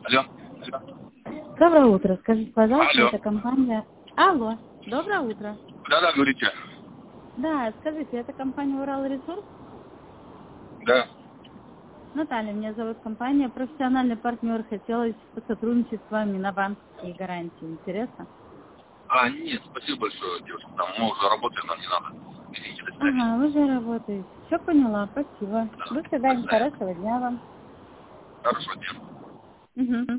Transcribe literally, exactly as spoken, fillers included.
Алло. Доброе утро. Скажите, пожалуйста, Алло. это компания... Алло. Доброе утро. Да-да, говорите. Да, скажите, это компания Урал Ресурс? Да. Наталья, меня зовут компания. Профессиональный партнер. Хотелось посотрудничать с вами на банковские гарантии. Интересно? А, нет, спасибо большое, девушка. Там мы уже работаем, нам не надо. Извините, до свидания. Ага, вы же работаете. Все поняла, спасибо. Да. До До свидания, свидания. хорошего дня вам. Хорошего дня. Угу.